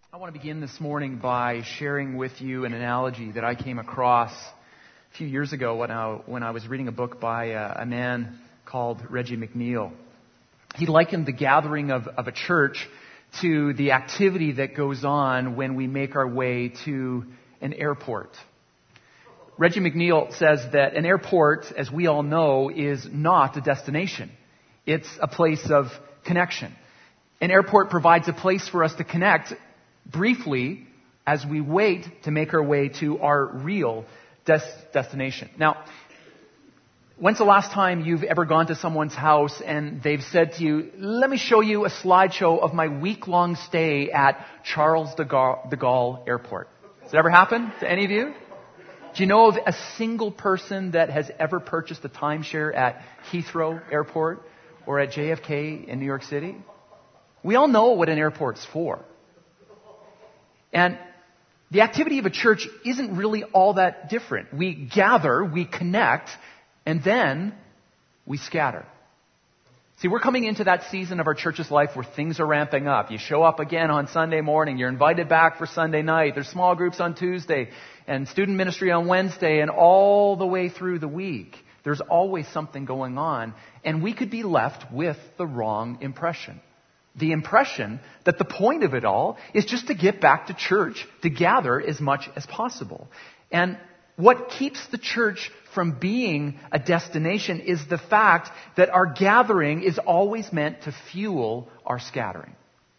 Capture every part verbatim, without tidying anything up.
I want to begin this morning by sharing with you an analogy that I came across a few years ago when I, when I was reading a book by a, a man called Reggie McNeil. He likened the gathering of, of a church to the activity that goes on when we make our way to an airport. Reggie McNeil says that an airport, as we all know, is not a destination. It's a place of connection. An airport provides a place for us to connect briefly as we wait to make our way to our real des- destination. Now, when's the last time you've ever gone to someone's house and they've said to you, let me show you a slideshow of my week-long stay at Charles de Gaulle, de Gaulle Airport? Has it ever happened to any of you? Do you know of a single person that has ever purchased a timeshare at Heathrow Airport or at J F K in New York City? We all know what an airport's for. And the activity of a church isn't really all that different. We gather, we connect, and then we scatter. See, we're coming into that season of our church's life where things are ramping up. You show up again on Sunday morning. You're invited back for Sunday night. There's small groups on Tuesday and student ministry on Wednesday, and all the way through the week, there's always something going on. And we could be left with the wrong impression. The impression that the point of it all is just to get back to church, to gather as much as possible. And what keeps the church from being a destination is the fact that our gathering is always meant to fuel our scattering.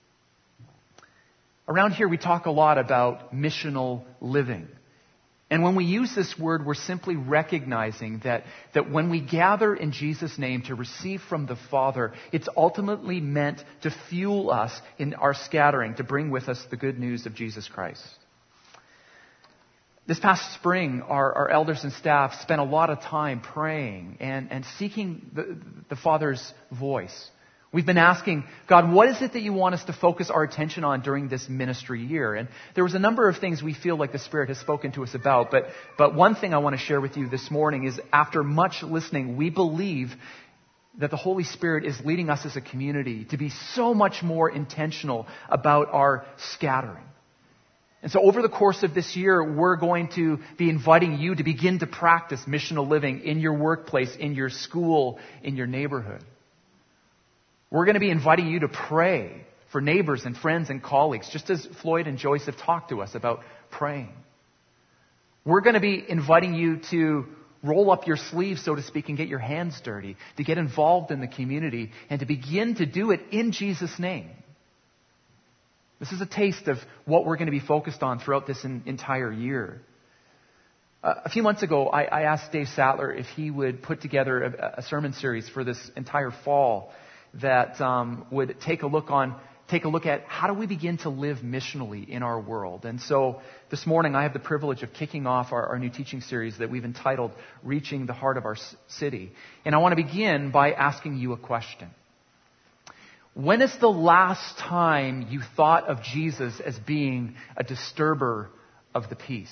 Around here we talk a lot about missional living. And when we use this word, we're simply recognizing that, that when we gather in Jesus' name to receive from the Father, it's ultimately meant to fuel us in our scattering, to bring with us the good news of Jesus Christ. This past spring, our, our elders and staff spent a lot of time praying and, and seeking the, the Father's voice. We've been asking, God, what is it that you want us to focus our attention on during this ministry year? And there was a number of things we feel like the Spirit has spoken to us about. But, but one thing I want to share with you this morning is after much listening, we believe that the Holy Spirit is leading us as a community to be so much more intentional about our scattering. And so over the course of this year, we're going to be inviting you to begin to practice missional living in your workplace, in your school, in your neighborhood. We're going to be inviting you to pray for neighbors and friends and colleagues, just as Floyd and Joyce have talked to us about praying. We're going to be inviting you to roll up your sleeves, so to speak, and get your hands dirty, to get involved in the community, and to begin to do it in Jesus' name. This is a taste of what we're going to be focused on throughout this in, entire year. Uh, a few months ago, I, I asked Dave Sattler if he would put together a, a sermon series for this entire fall that um, would take a look on, take a look at how do we begin to live missionally in our world. And so this morning, I have the privilege of kicking off our, our new teaching series that we've entitled Reaching the Heart of Our City. And I want to begin by asking you a question. When is the last time you thought of Jesus as being a disturber of the peace?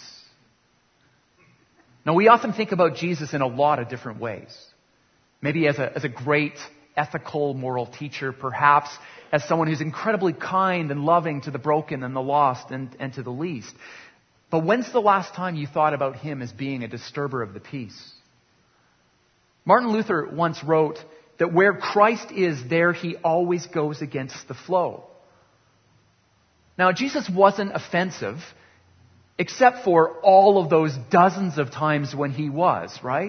Now, we often think about Jesus in a lot of different ways. Maybe as a, as a great ethical, moral teacher, perhaps as someone who's incredibly kind and loving to the broken and the lost and, and to the least. But when's the last time you thought about him as being a disturber of the peace? Martin Luther once wrote that where Christ is, there he always goes against the flow. Now, Jesus wasn't offensive, except for all of those dozens of times when he was, right?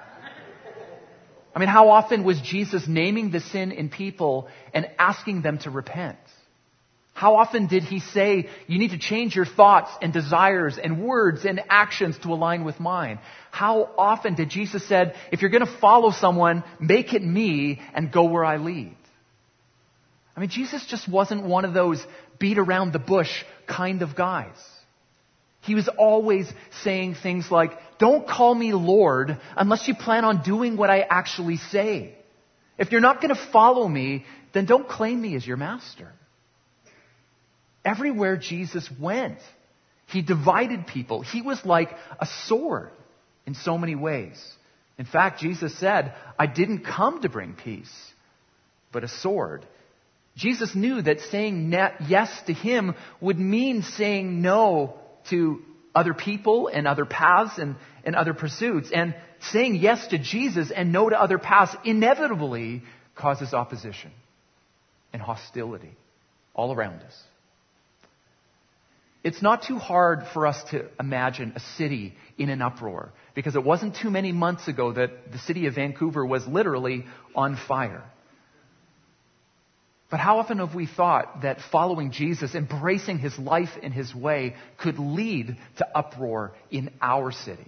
I mean, how often was Jesus naming the sin in people and asking them to repent? How often did he say, you need to change your thoughts and desires and words and actions to align with mine? How often did Jesus said, if you're going to follow someone, make it me and go where I lead? I mean, Jesus just wasn't one of those beat around the bush kind of guys. He was always saying things like, don't call me Lord unless you plan on doing what I actually say. If you're not going to follow me, then don't claim me as your master. Everywhere Jesus went, he divided people. He was like a sword in so many ways. In fact, Jesus said, I didn't come to bring peace, but a sword. Jesus knew that saying yes to him would mean saying no to other people and other paths and, and other pursuits. And saying yes to Jesus and no to other paths inevitably causes opposition and hostility all around us. It's not too hard for us to imagine a city in an uproar, because it wasn't too many months ago that the city of Vancouver was literally on fire. But how often have we thought that following Jesus, embracing his life and his way, could lead to uproar in our city?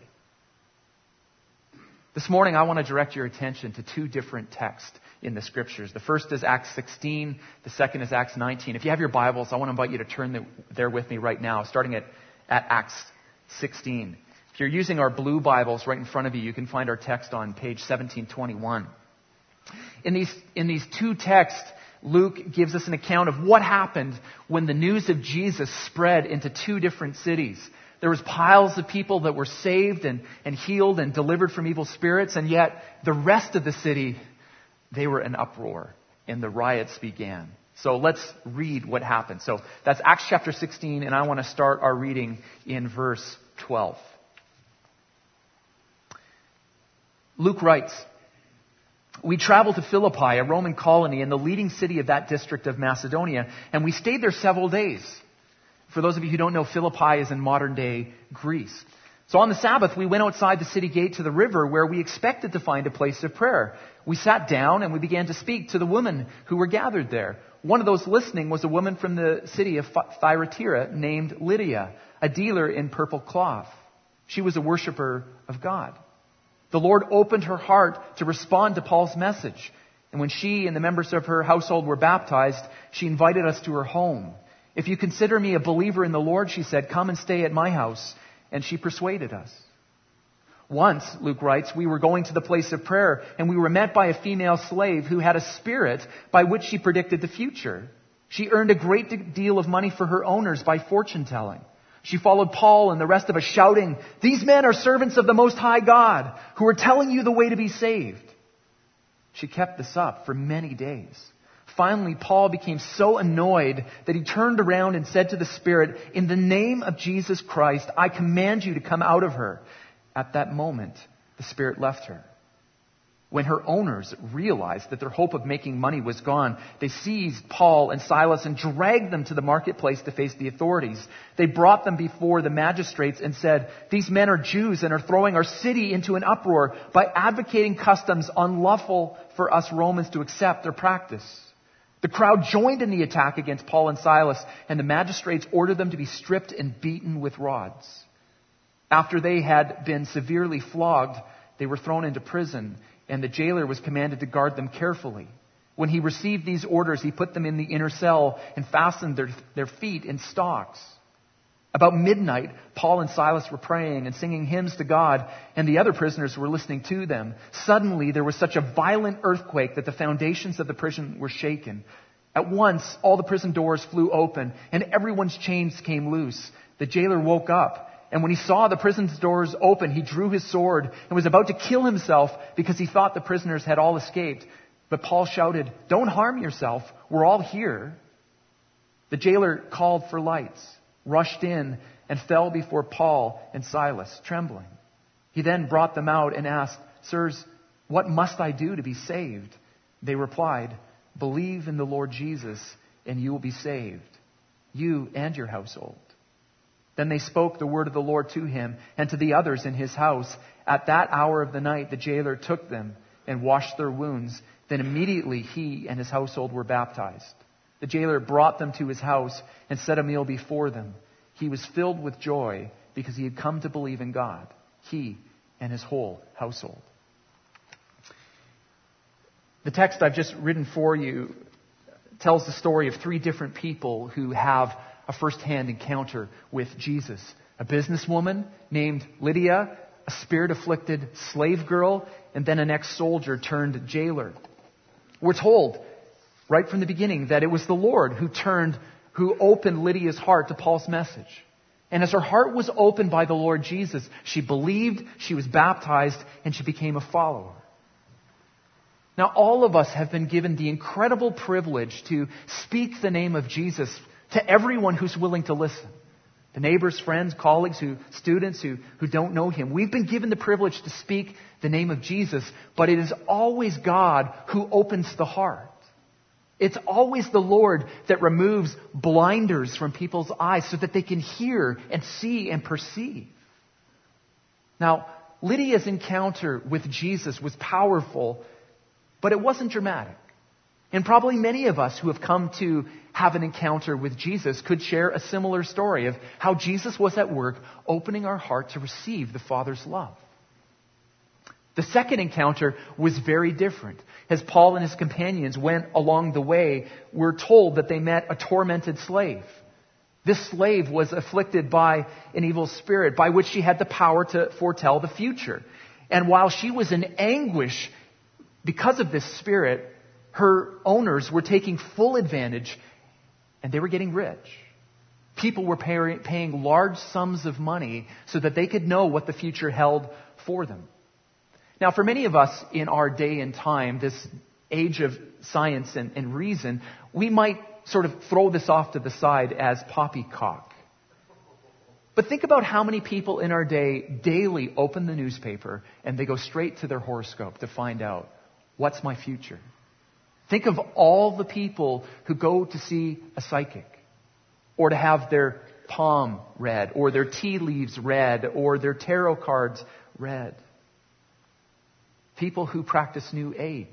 This morning, I want to direct your attention to two different texts in the Scriptures. The first is Acts sixteen. The second is Acts nineteen. If you have your Bibles, I want to invite you to turn the, there with me right now, starting at, at Acts sixteen. If you're using our blue Bibles right in front of you, you can find our text on page seventeen twenty-one. In these, in these two texts, Luke gives us an account of what happened when the news of Jesus spread into two different cities. There was piles of people that were saved and, and healed and delivered from evil spirits, and yet the rest of the city, they were in uproar, and the riots began. So let's read what happened. So that's Acts chapter sixteen, and I want to start our reading in verse twelve. Luke writes, "We traveled to Philippi, a Roman colony and the leading city of that district of Macedonia, and we stayed there several days." For those of you who don't know, Philippi is in modern-day Greece. So on the Sabbath, we went outside the city gate to the river where we expected to find a place of prayer. We sat down and we began to speak to the women who were gathered there. One of those listening was a woman from the city of Thyatira named Lydia, a dealer in purple cloth. She was a worshiper of God. The Lord opened her heart to respond to Paul's message. And when she and the members of her household were baptized, she invited us to her home. "If you consider me a believer in the Lord," she said, "come and stay at my house." And she persuaded us. Once, Luke writes, we were going to the place of prayer, and we were met by a female slave who had a spirit by which she predicted the future. She earned a great deal of money for her owners by fortune telling. She followed Paul and the rest of us shouting, "These men are servants of the Most High God, who are telling you the way to be saved." She kept this up for many days. Finally, Paul became so annoyed that he turned around and said to the Spirit, "In the name of Jesus Christ, I command you to come out of her." At that moment, the Spirit left her. When her owners realized that their hope of making money was gone, they seized Paul and Silas and dragged them to the marketplace to face the authorities. They brought them before the magistrates and said, "These men are Jews and are throwing our city into an uproar by advocating customs unlawful for us Romans to accept or practice." The crowd joined in the attack against Paul and Silas, and the magistrates ordered them to be stripped and beaten with rods. After they had been severely flogged, they were thrown into prison, and the jailer was commanded to guard them carefully. When he received these orders, he put them in the inner cell and fastened their, their feet in stocks. About midnight, Paul and Silas were praying and singing hymns to God, and the other prisoners were listening to them. Suddenly, there was such a violent earthquake that the foundations of the prison were shaken. At once, all the prison doors flew open, and everyone's chains came loose. The jailer woke up, and when he saw the prison's doors open, he drew his sword and was about to kill himself because he thought the prisoners had all escaped. But Paul shouted, "Don't harm yourself. We're all here." The jailer called for lights, rushed in, and fell before Paul and Silas, trembling. He then brought them out and asked, "Sirs, what must I do to be saved?" They replied, "Believe in the Lord Jesus, and you will be saved, you and your household." Then they spoke the word of the Lord to him and to the others in his house. At that hour of the night, the jailer took them and washed their wounds. Then immediately he and his household were baptized. The jailer brought them to his house and set a meal before them. He was filled with joy because he had come to believe in God, he and his whole household. The text I've just written for you tells the story of three different people who have a first-hand encounter with Jesus. A businesswoman named Lydia, a spirit-afflicted slave girl, and then an ex-soldier turned jailer. We're told right from the beginning that it was the Lord who turned, who opened Lydia's heart to Paul's message. And as her heart was opened by the Lord Jesus, she believed, she was baptized, and she became a follower. Now, all of us have been given the incredible privilege to speak the name of Jesus to everyone who's willing to listen. The neighbors, friends, colleagues, who, students who, who don't know Him. We've been given the privilege to speak the name of Jesus, but it is always God who opens the heart. It's always the Lord that removes blinders from people's eyes so that they can hear and see and perceive. Now, Lydia's encounter with Jesus was powerful, but it wasn't dramatic. And probably many of us who have come to have an encounter with Jesus could share a similar story of how Jesus was at work opening our heart to receive the Father's love. The second encounter was very different. As Paul and his companions went along the way, we're told that they met a tormented slave. This slave was afflicted by an evil spirit by which she had the power to foretell the future. And while she was in anguish because of this spirit, her owners were taking full advantage and they were getting rich. People were pay- paying large sums of money so that they could know what the future held for them. Now, for many of us in our day and time, this age of science and, and reason, we might sort of throw this off to the side as poppycock. But think about how many people in our day daily open the newspaper and they go straight to their horoscope to find out, what's my future? Think of all the people who go to see a psychic, or to have their palm read, or their tea leaves read, or their tarot cards read. People who practice New Age.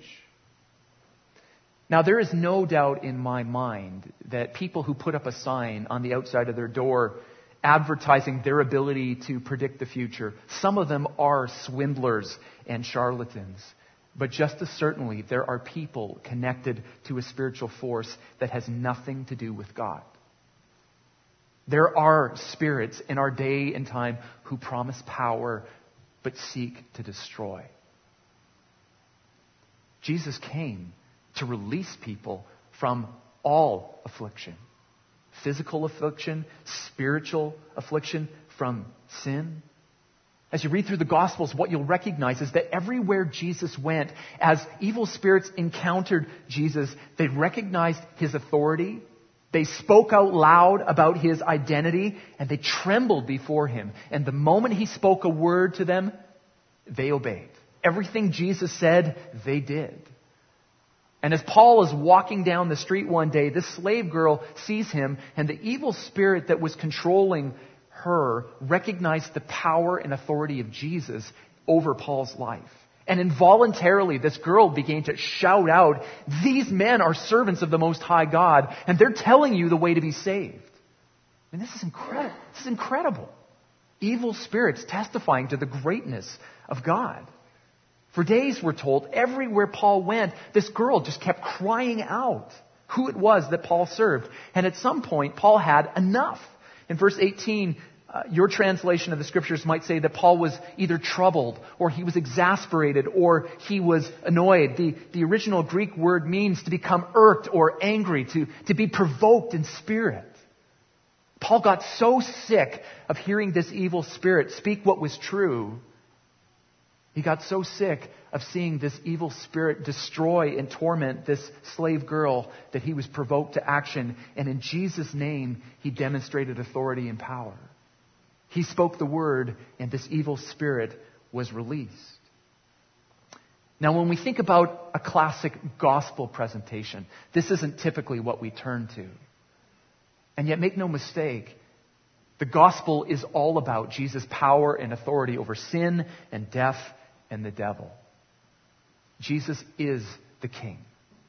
Now, there is no doubt in my mind that people who put up a sign on the outside of their door advertising their ability to predict the future, some of them are swindlers and charlatans. But just as certainly, there are people connected to a spiritual force that has nothing to do with God. There are spirits in our day and time who promise power but seek to destroy. Jesus came to release people from all affliction. Physical affliction, spiritual affliction, from sin. As you read through the Gospels, what you'll recognize is that everywhere Jesus went, as evil spirits encountered Jesus, they recognized His authority. They spoke out loud about His identity, and they trembled before Him. And the moment He spoke a word to them, they obeyed. Everything Jesus said, they did. And as Paul is walking down the street one day, this slave girl sees him, and the evil spirit that was controlling her recognized the power and authority of Jesus over Paul's life. And involuntarily, this girl began to shout out, "These men are servants of the Most High God, and they're telling you the way to be saved." I mean, this is incredible. This is incredible. Evil spirits testifying to the greatness of God. For days, we're told, everywhere Paul went, this girl just kept crying out who it was that Paul served. And at some point, Paul had enough. In verse eighteen, uh, your translation of the Scriptures might say that Paul was either troubled, or he was exasperated, or he was annoyed. The, the original Greek word means to become irked or angry, to, to be provoked in spirit. Paul got so sick of hearing this evil spirit speak what was true. He got so sick of seeing this evil spirit destroy and torment this slave girl that he was provoked to action. And in Jesus' name, he demonstrated authority and power. He spoke the word, and this evil spirit was released. Now, when we think about a classic gospel presentation, this isn't typically what we turn to. And yet, make no mistake, the gospel is all about Jesus' power and authority over sin and death and the devil. Jesus is the King.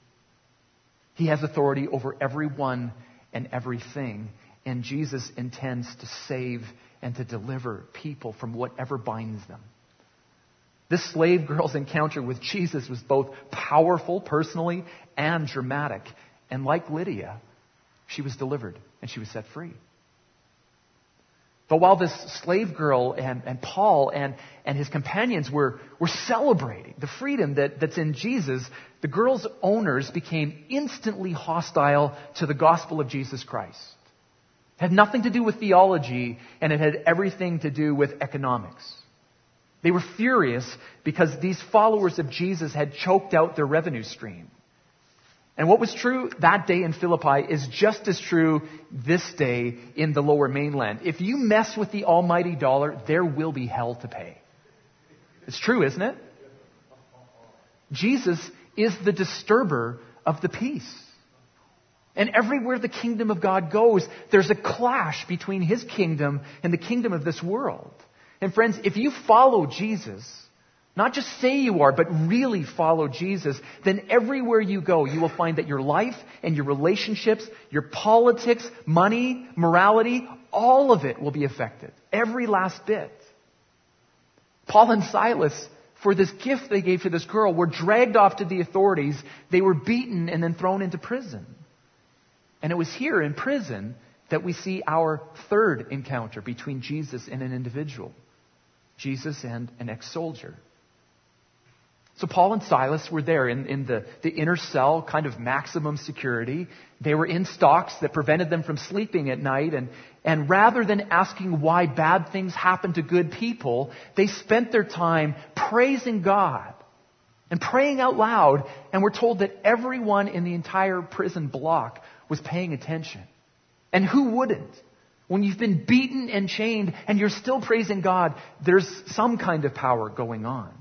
He has authority over everyone and everything. And Jesus intends to save and to deliver people from whatever binds them. This slave girl's encounter with Jesus was both powerful personally and dramatic. And like Lydia, she was delivered and she was set free. But while this slave girl and, and Paul and, and his companions were, were celebrating the freedom that, that's in Jesus, the girl's owners became instantly hostile to the gospel of Jesus Christ. It had nothing to do with theology, and it had everything to do with economics. They were furious because these followers of Jesus had choked out their revenue stream. And what was true that day in Philippi is just as true this day in the Lower Mainland. If you mess with the almighty dollar, there will be hell to pay. It's true, isn't it? Jesus is the disturber of the peace. And everywhere the kingdom of God goes, there's a clash between His kingdom and the kingdom of this world. And friends, if you follow Jesus, not just say you are, but really follow Jesus, then everywhere you go, you will find that your life and your relationships, your politics, money, morality, all of it will be affected. Every last bit. Paul and Silas, for this gift they gave to this girl, were dragged off to the authorities. They were beaten and then thrown into prison. And it was here in prison that we see our third encounter between Jesus and an individual. Jesus and an ex-soldier. So Paul and Silas were there in, in the, the inner cell, kind of maximum security. They were in stocks that prevented them from sleeping at night. And, and rather than asking why bad things happen to good people, they spent their time praising God and praying out loud. And we're told that everyone in the entire prison block was paying attention. And who wouldn't? When you've been beaten and chained and you're still praising God, there's some kind of power going on.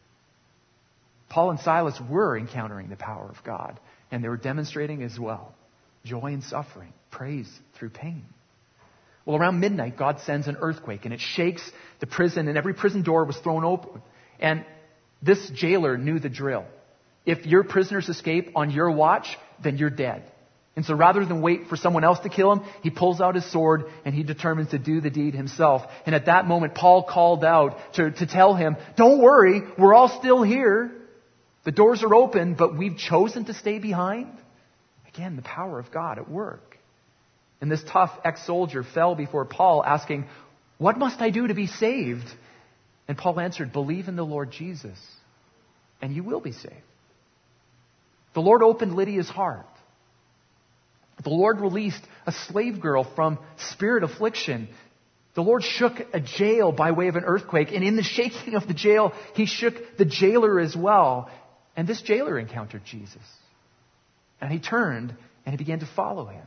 Paul and Silas were encountering the power of God, and they were demonstrating as well joy in suffering, praise through pain. Well, around midnight, God sends an earthquake, and it shakes the prison, and every prison door was thrown open. And this jailer knew the drill. If your prisoners escape on your watch, then you're dead. And so rather than wait for someone else to kill him, he pulls out his sword and he determines to do the deed himself. And at that moment, Paul called out to, to tell him, don't worry, we're all still here. The doors are open, but we've chosen to stay behind. Again, the power of God at work. And this tough ex-soldier fell before Paul asking, what must I do to be saved? And Paul answered, believe in the Lord Jesus, and you will be saved. The Lord opened Lydia's heart. The Lord released a slave girl from spirit affliction. The Lord shook a jail by way of an earthquake. And in the shaking of the jail, He shook the jailer as well. And this jailer encountered Jesus. And he turned and he began to follow Him.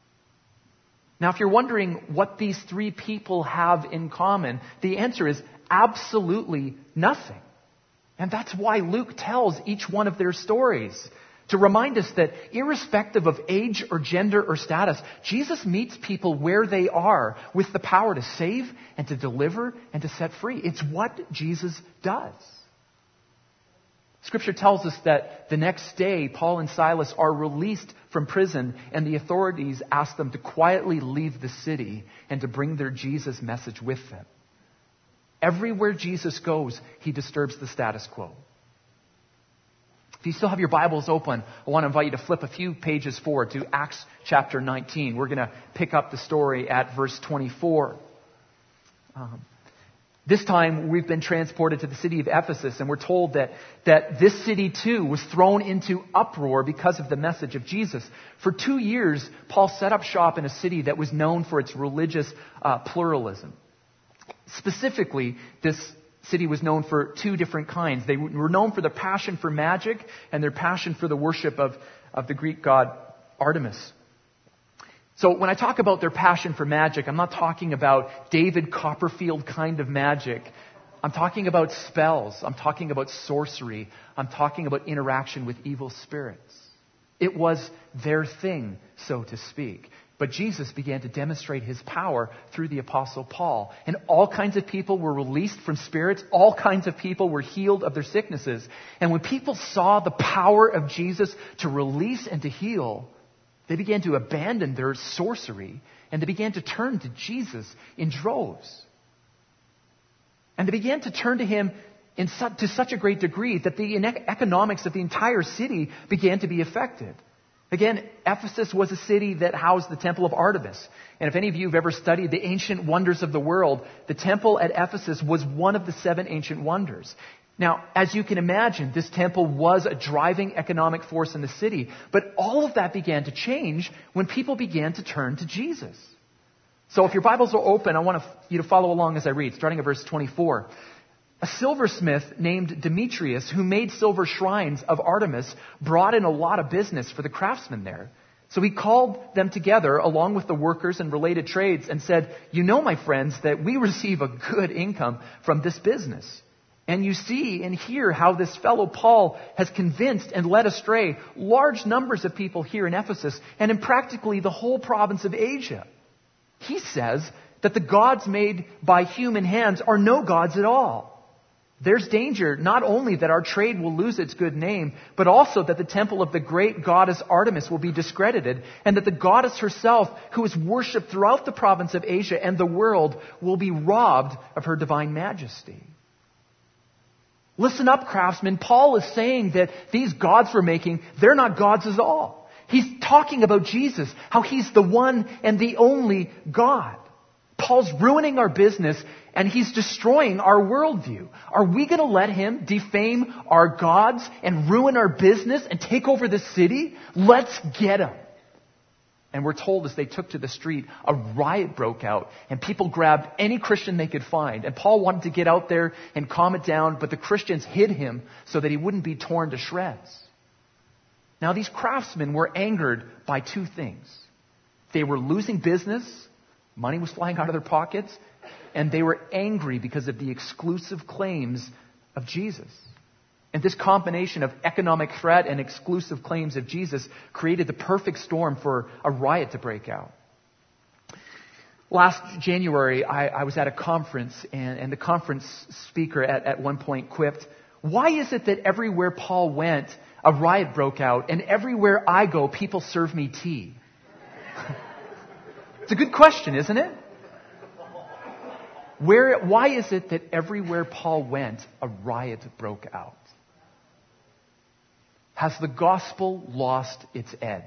Now, if you're wondering what these three people have in common, the answer is absolutely nothing. And that's why Luke tells each one of their stories, to remind us that irrespective of age or gender or status, Jesus meets people where they are with the power to save and to deliver and to set free. It's what Jesus does. Scripture tells us that the next day, Paul and Silas are released from prison, and the authorities ask them to quietly leave the city and to bring their Jesus message with them. Everywhere Jesus goes, He disturbs the status quo. If you still have your Bibles open, I want to invite you to flip a few pages forward to Acts chapter nineteen. We're going to pick up the story at verse twenty-four. Um, This time we've been transported to the city of Ephesus, and we're told that, that this city too was thrown into uproar because of the message of Jesus. For two years, Paul set up shop in a city that was known for its religious uh, pluralism. Specifically, this city was known for two different kinds. They were known for their passion for magic and their passion for the worship of, of the Greek god Artemis. So when I talk about their passion for magic, I'm not talking about David Copperfield kind of magic. I'm talking about spells. I'm talking about sorcery. I'm talking about interaction with evil spirits. It was their thing, so to speak. But Jesus began to demonstrate His power through the Apostle Paul. And all kinds of people were released from spirits. All kinds of people were healed of their sicknesses. And when people saw the power of Jesus to release and to heal, they began to abandon their sorcery, and they began to turn to Jesus in droves. And they began to turn to Him in su- to such a great degree that the economics of the entire city began to be affected. Again, Ephesus was a city that housed the temple of Artemis. And if any of you have ever studied the ancient wonders of the world, the temple at Ephesus was one of the seven ancient wonders. Now, as you can imagine, this temple was a driving economic force in the city. But all of that began to change when people began to turn to Jesus. So if your Bibles are open, I want you to follow along as I read, starting at verse twenty-four. A silversmith named Demetrius, who made silver shrines of Artemis, brought in a lot of business for the craftsmen there. So he called them together along with the workers and related trades and said, "You know, my friends, that we receive a good income from this business. And you see and hear how this fellow Paul has convinced and led astray large numbers of people here in Ephesus and in practically the whole province of Asia. He says that the gods made by human hands are no gods at all. There's danger not only that our trade will lose its good name, but also that the temple of the great goddess Artemis will be discredited, and that the goddess herself, who is worshipped throughout the province of Asia and the world, will be robbed of her divine majesty." Listen up, craftsmen. Paul is saying that these gods we're making, they're not gods at all. He's talking about Jesus, how he's the one and the only God. Paul's ruining our business and he's destroying our worldview. Are we going to let him defame our gods and ruin our business and take over the city? Let's get him. And we're told as they took to the street, a riot broke out and people grabbed any Christian they could find. And Paul wanted to get out there and calm it down, but the Christians hid him so that he wouldn't be torn to shreds. Now these craftsmen were angered by two things. They were losing business. Money was flying out of their pockets, and they were angry because of the exclusive claims of Jesus. And this combination of economic threat and exclusive claims of Jesus created the perfect storm for a riot to break out. Last January, I, I was at a conference, and, and the conference speaker at, at one point quipped, "Why is it that everywhere Paul went, a riot broke out, and everywhere I go, people serve me tea?" It's a good question, isn't it? Where, why is it that everywhere Paul went, a riot broke out? Has the gospel lost its edge?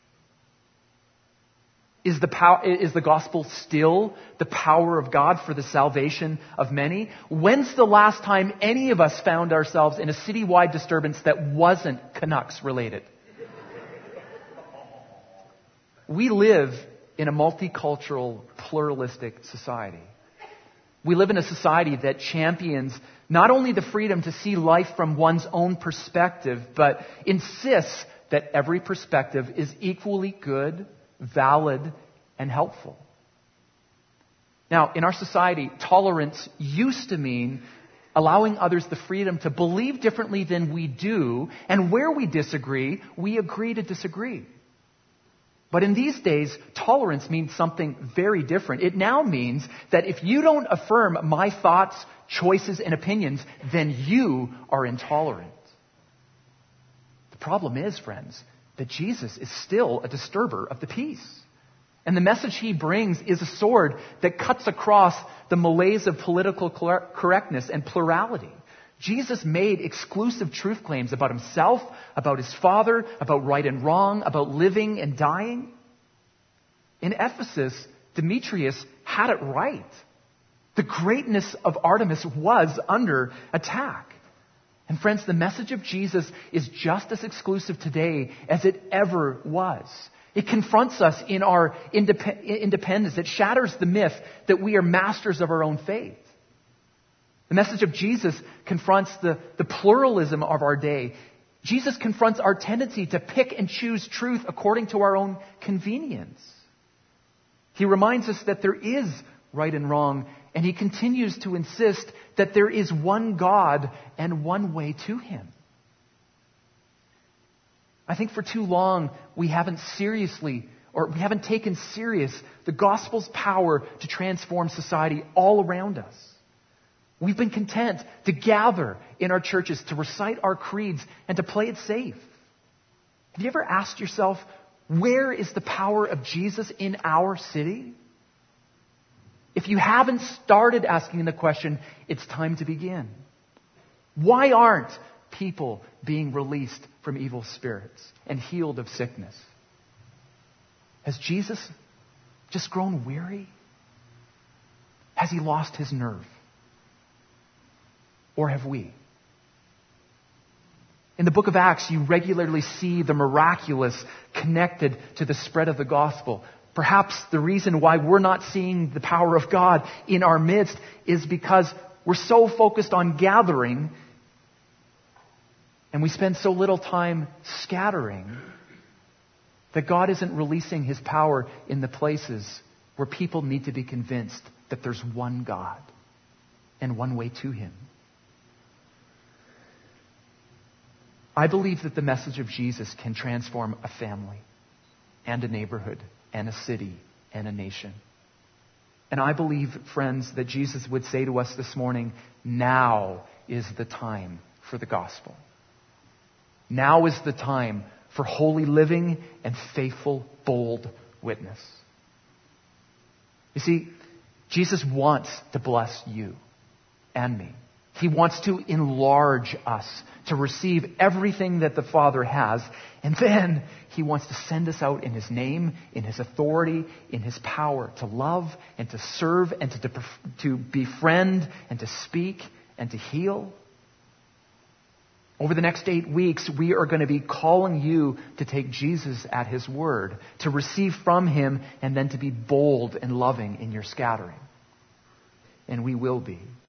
Is the, pow- is the gospel still the power of God for the salvation of many? When's the last time any of us found ourselves in a citywide disturbance that wasn't Canucks related? We live in a multicultural, pluralistic society. We live in a society that champions not only the freedom to see life from one's own perspective, but insists that every perspective is equally good, valid, and helpful. Now, in our society, tolerance used to mean allowing others the freedom to believe differently than we do, and where we disagree, we agree to disagree. But in these days, tolerance means something very different. It now means that if you don't affirm my thoughts, choices, and opinions, then you are intolerant. The problem is, friends, that Jesus is still a disturber of the peace. And the message he brings is a sword that cuts across the malaise of political correctness and plurality. Jesus made exclusive truth claims about himself, about his Father, about right and wrong, about living and dying. In Ephesus, Demetrius had it right. The greatness of Artemis was under attack. And friends, the message of Jesus is just as exclusive today as it ever was. It confronts us in our indep- independence. It shatters the myth that we are masters of our own fate. The message of Jesus confronts the, the pluralism of our day. Jesus confronts our tendency to pick and choose truth according to our own convenience. He reminds us that there is right and wrong, and he continues to insist that there is one God and one way to him. I think for too long we haven't seriously, or we haven't taken serious the gospel's power to transform society all around us. We've been content to gather in our churches, to recite our creeds, and to play it safe. Have you ever asked yourself, where is the power of Jesus in our city? If you haven't started asking the question, it's time to begin. Why aren't people being released from evil spirits and healed of sickness? Has Jesus just grown weary? Has he lost his nerve? Or have we? In the book of Acts, you regularly see the miraculous connected to the spread of the gospel. Perhaps the reason why we're not seeing the power of God in our midst is because We're so focused on gathering, and we spend so little time scattering, that God isn't releasing His power in the places where people need to be convinced that there's one God and one way to Him. I believe that the message of Jesus can transform a family and a neighborhood and a city and a nation. And I believe, friends, that Jesus would say to us this morning, now is the time for the gospel. Now is the time for holy living and faithful, bold witness. You see, Jesus wants to bless you and me. He wants to enlarge us to receive everything that the Father has. And then He wants to send us out in His name, in His authority, in His power to love and to serve and to, to, to befriend and to speak and to heal. Over the next eight weeks, we are going to be calling you to take Jesus at His word, to receive from Him, and then to be bold and loving in your scattering. And we will be.